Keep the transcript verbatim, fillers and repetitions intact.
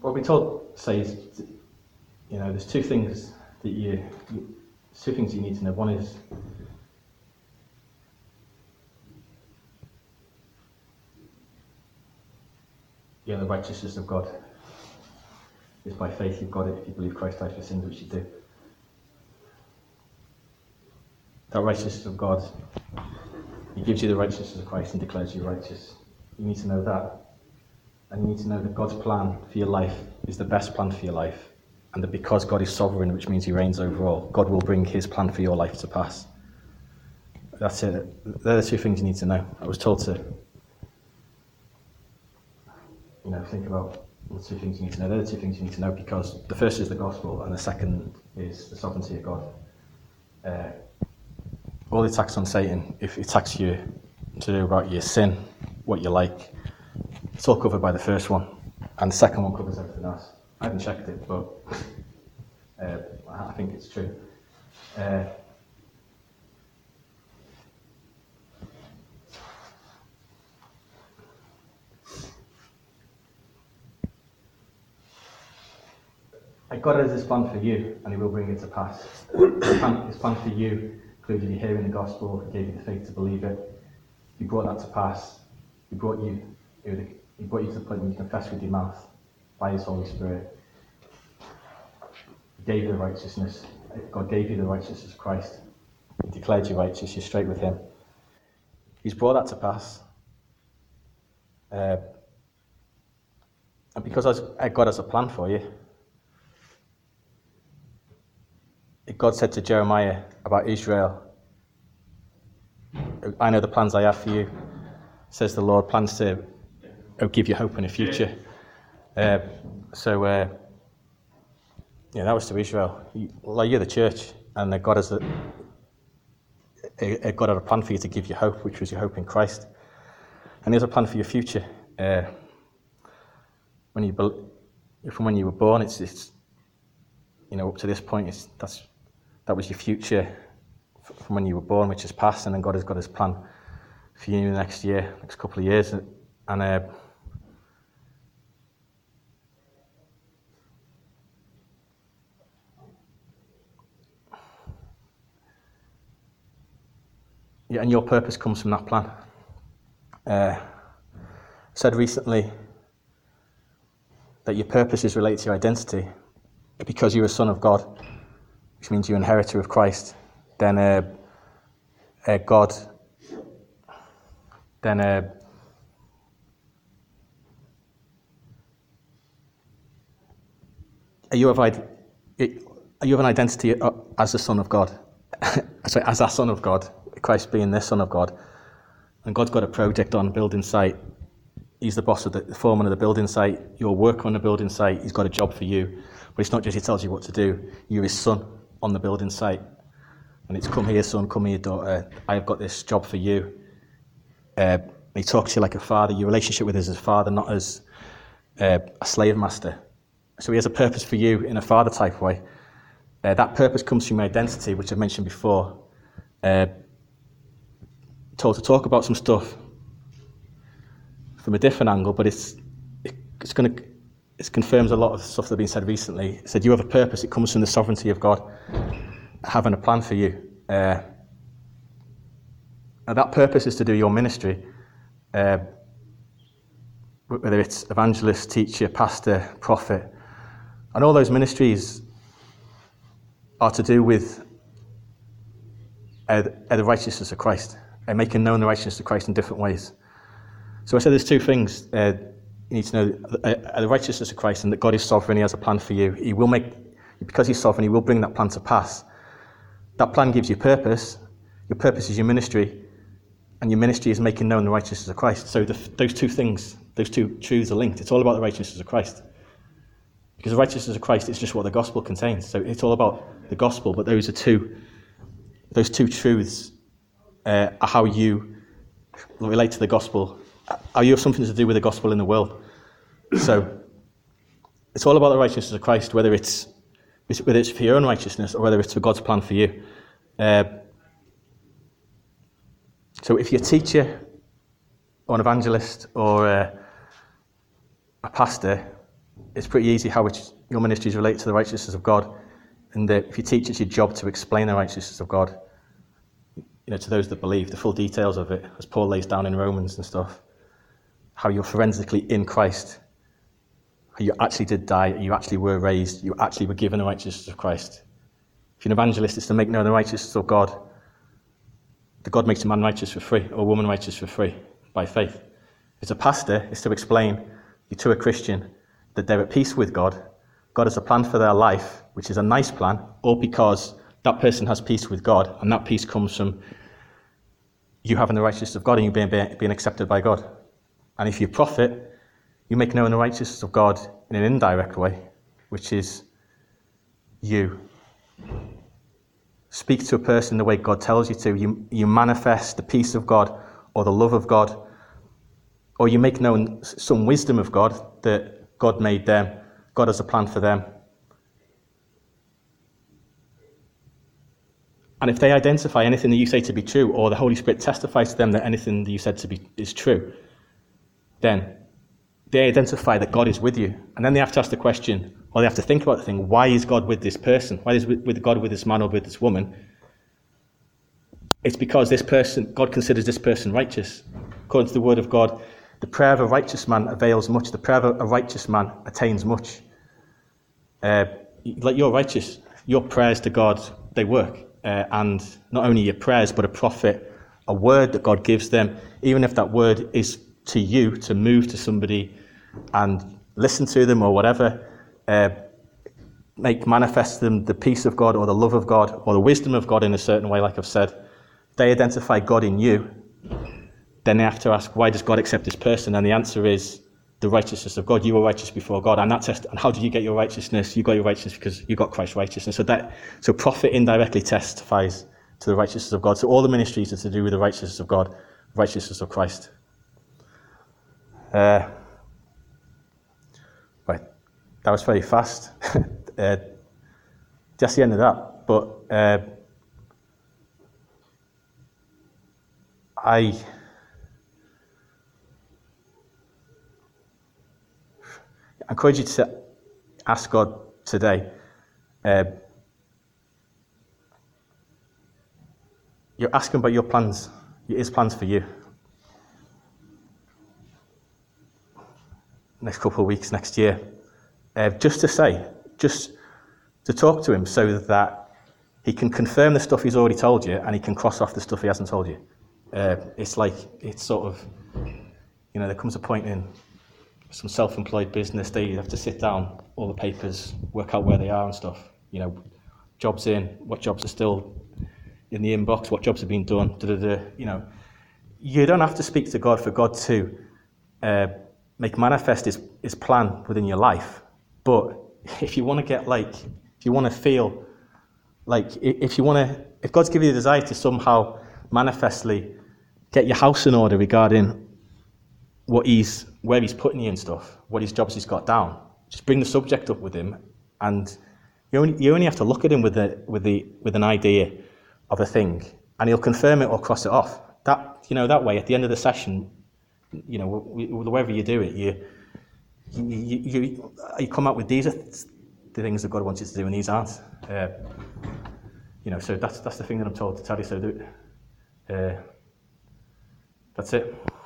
what we're told says, you know, there's two things that you, you two things you need to know. One is yeah, the righteousness of God is by faith. You've got it if you believe Christ died for sins, which you do. That righteousness of God, He gives you the righteousness of Christ and declares you righteous. You need to know that. And you need to know that God's plan for your life is the best plan for your life. And that because God is sovereign, which means He reigns over all, God will bring His plan for your life to pass. That's it. They're the two things you need to know. I was told to, you know, think about the two things you need to know. They're the two things you need to know because the first is the gospel and the second is the sovereignty of God. Uh, all the attacks on Satan, if he attacks you to do about your sin, what you like, it's all covered by the first one. And the second one covers everything else. I haven't checked it, but uh, I think it's true. Uh, God has His plan for you, and He will bring it to pass. His plan, his plan for you included you hearing the gospel, He gave you the faith to believe it. He brought that to pass. He brought you, He brought you to the point where you confess with your mouth by His Holy Spirit. He gave you the righteousness. God gave you the righteousness of Christ. He declared you righteous. You're straight with Him. He's brought that to pass. Uh, and because God has a plan for you, God said to Jeremiah about Israel, I know the plans I have for you, says the Lord, plans to give you hope in the future. Uh, so, uh, yeah, that was to Israel. You, well, you're the church, and God has a, a, God had a plan for you to give you hope, which was your hope in Christ. And He has a plan for your future. Uh, when you, from when you were born, it's, it's you know, up to this point, it's that's. That was your future from when you were born, which has passed, and then God has got His plan for you next year, next couple of years. And uh, yeah, and your purpose comes from that plan. Uh, I said recently that your purpose is related to your identity because you're a son of God, which means you're an inheritor of Christ. Then uh, uh, God, then uh, you have you have an identity as a son of God. Sorry, as a son of God, Christ being the Son of God, and God's got a project on building site. He's the boss of the, the foreman of the building site. You're working on the building site. He's got a job for you, but it's not just He tells you what to do. You're His son on the building site, and it's come here, son, come here, daughter. I've got this job for you. Uh, he talks to you like a father. Your relationship with us as a father, not as uh, a slave master. So He has a purpose for you in a father type way. Uh, that purpose comes from your identity, which I've mentioned before. Uh, told to talk about some stuff from a different angle, but it's it, it's going to it confirms a lot of stuff that's been said recently. It said you have a purpose. It comes from the sovereignty of God having a plan for you. Uh, and that purpose is to do your ministry, uh, whether it's evangelist, teacher, pastor, prophet, and all those ministries are to do with uh, the righteousness of Christ, and making known the righteousness of Christ in different ways. So I said there's two things uh, you need to know: uh, the righteousness of Christ, and that God is sovereign. He has a plan for you. He will make, because He's sovereign, He will bring that plan to pass. That plan gives you purpose. Your purpose is your ministry, and your ministry is making known the righteousness of Christ. So the, those two things, those two truths are linked. It's all about the righteousness of Christ. Because the righteousness of Christ is just what the gospel contains. So it's all about the gospel, but those are two, those two truths uh, are how you relate to the gospel. How you have something to do with the gospel in the world. So it's all about the righteousness of Christ, whether it's whether it's for your own righteousness or whether it's for God's plan for you. Uh, so if you're a teacher or an evangelist or a, a pastor, it's pretty easy how it's, your ministries relate to the righteousness of God. And that if you teach, it's your job to explain the righteousness of God, you know, to those that believe, the full details of it, as Paul lays down in Romans and stuff. How you're forensically in Christ. How you actually did die, you actually were raised, you actually were given the righteousness of Christ. If you're an evangelist, it's to make known the righteousness of God. That God makes a man righteous for free, or a woman righteous for free, by faith. If it's a pastor, it's to explain to a Christian that they're at peace with God. God has a plan for their life, which is a nice plan, all because that person has peace with God, and that peace comes from you having the righteousness of God and you being, being accepted by God. And if you prophet, you make known the righteousness of God in an indirect way, which is you speak to a person the way God tells you to. You, you manifest the peace of God or the love of God, or you make known some wisdom of God that God made them. God has a plan for them. And if they identify anything that you say to be true, or the Holy Spirit testifies to them that anything that you said to be is true, then they identify that God is with you. And then they have to ask the question, or they have to think about the thing, why is God with this person? Why is with God with this man or with this woman? It's because this person, God considers this person righteous. According to the word of God, the prayer of a righteous man avails much. The prayer of a righteous man attains much. Uh, like you're righteous. Your prayers to God, they work. Uh, and not only your prayers, but a prophet, a word that God gives them, even if that word is to you, to move to somebody and listen to them or whatever, uh, make manifest them the peace of God or the love of God or the wisdom of God in a certain way, like I've said. They identify God in you, then they have to ask, why does God accept this person? And the answer is the righteousness of God. You were righteous before God. And that test, and how did you get your righteousness? You got your righteousness because you got Christ's righteousness. So that, so prophet indirectly testifies to the righteousness of God. So all the ministries are to do with the righteousness of God, righteousness of Christ. Uh, right, that was very fast. uh, that's the end of that. But uh, I encourage you to ask God today. Uh, you're asking about your plans, His plans for you. Next couple of weeks, next year. Uh, just to say, just to talk to Him so that He can confirm the stuff He's already told you and He can cross off the stuff He hasn't told you. Uh, it's like, it's sort of, you know, there comes a point in some self-employed business, they have to sit down, all the papers, work out where they are and stuff. You know, jobs in, what jobs are still in the inbox, what jobs have been done, da, da, da. You know, you don't have to speak to God for God to uh, make manifest his, his plan within your life. But if you want to get like, if you want to feel like, if you want to, if God's given you the desire to somehow manifestly get your house in order regarding what he's, where he's putting you and stuff, what his jobs he's got down, just bring the subject up with him, and you only, you only have to look at him with the, with the, with an idea of a thing, and he'll confirm it or cross it off. That, you know, that way, at the end of the session, you know, wherever you do it, you, you, you, you, you come out with these are the things that God wants you to do, and these aren't. Uh, you know, so that's that's the thing that I'm told to tell you. So do it. Uh, that's it.